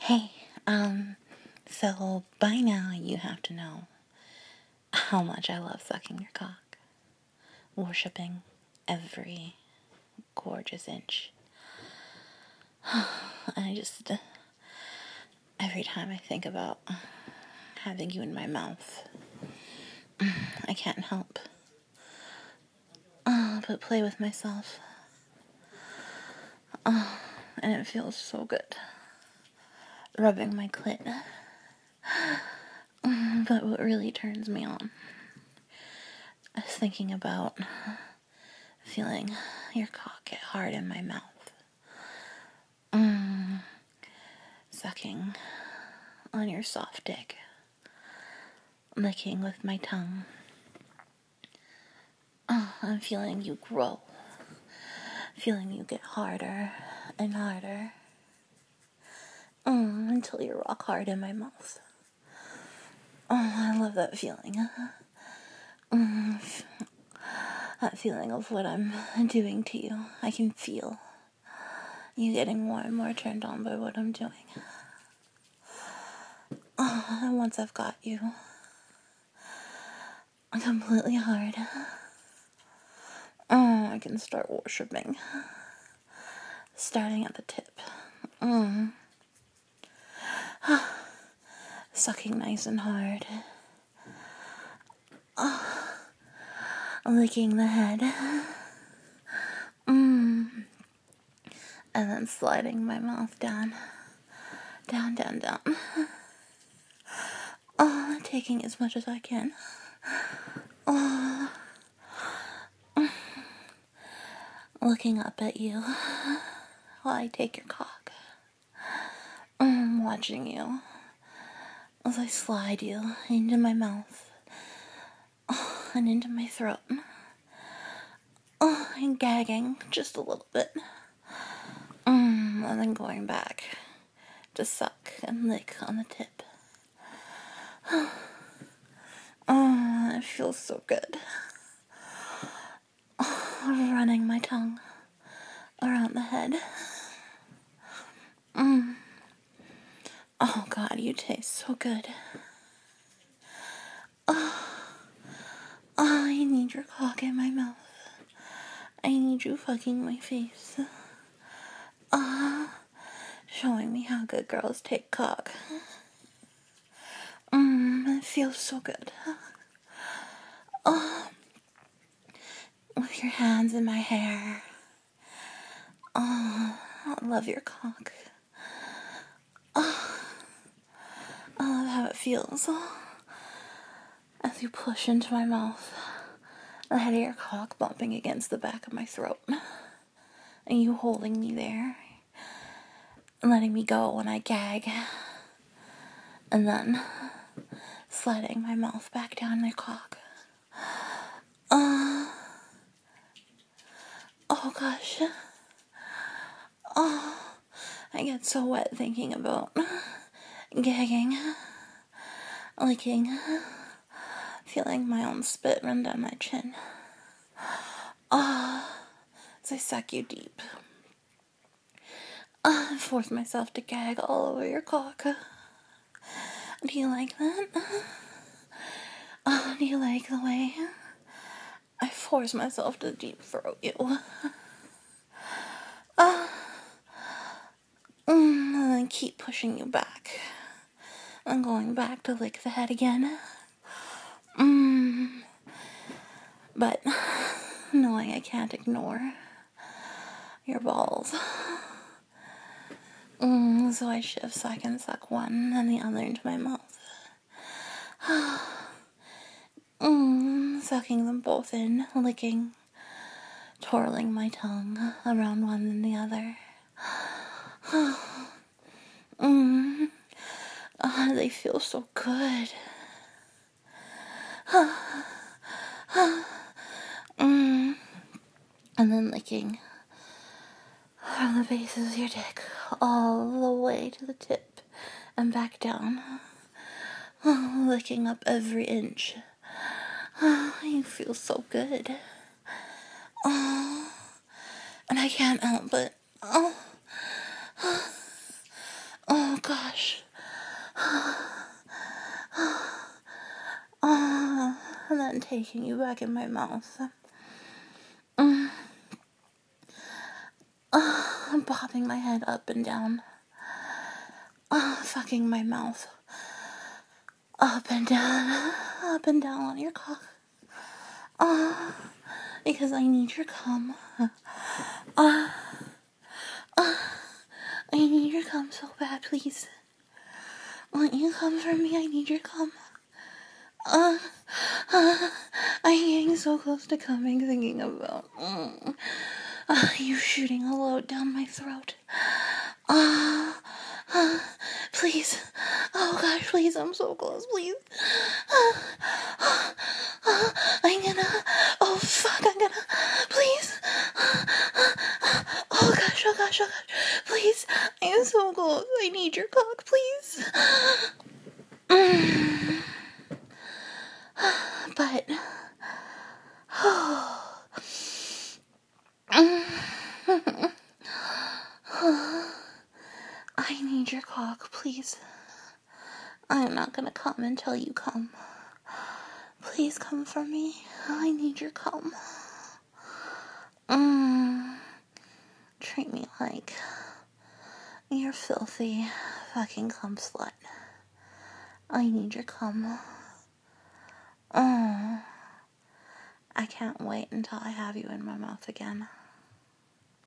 Hey, so by now you have to know how much I love sucking your cock, worshipping every gorgeous inch. Every time I think about having you in my mouth, I can't help but play with myself. And it feels so good, rubbing my clit. But what really turns me on is thinking about feeling your cock get hard in my mouth. Sucking on your soft dick. Licking with my tongue. I'm feeling you grow. Feeling you get harder and harder. Until you're rock hard in my mouth. I love that feeling. That feeling of what I'm doing to you. I can feel you getting more and more turned on by what I'm doing. And once I've got you completely hard, I can start worshipping. Starting at the tip. Sucking nice and hard. Licking the head. And then sliding my mouth down. Down, down, down. Taking as much as I can. Looking up at you while I take your cock. Watching you as I slide you into my mouth and into my throat. And gagging just a little bit. And then going back to suck and lick on the tip. It feels so good. Running my tongue around the head. Oh God, you taste so good. I need your cock in my mouth. I need you fucking my face. Showing me how good girls take cock. It feels so good. With your hands in my hair. I love your cock. I love how it feels as you push into my mouth. The head of your cock bumping against the back of my throat. And you holding me there. And letting me go when I gag. And then sliding my mouth back down your cock. Oh gosh. I get so wet thinking about gagging, licking, feeling my own spit run down my chin. As I suck you deep. I force myself to gag all over your cock. Do you like that? Do you like the way I force myself to deep throat you? And then keep pushing you back. And going back to lick the head again. But knowing I can't ignore your balls. So I shift so I can suck one and the other into my mouth. Sucking them both in, licking, twirling my tongue around one and the other. They feel so good. And then licking from the bases of your dick all the way to the tip and back down. Licking up every inch. You feel so good. And I can't help but gosh. And then taking you back in my mouth. Bobbing my head up and down. Fucking my mouth. Up and down on your cock. Because I need your cum. I need your cum so bad, please. Won't you come for me? I need your cum. I'm getting so close to coming, thinking about you shooting a load down my throat. Please. Oh gosh, please, I'm so close, please. Please. Oh gosh, please. I am so close. I need your cock, please. But, I need your cock, please. I'm not gonna come until you come. Please come for me. I need your cum. Treat me like you're filthy fucking cum slut. I need your cum. I can't wait until I have you in my mouth again.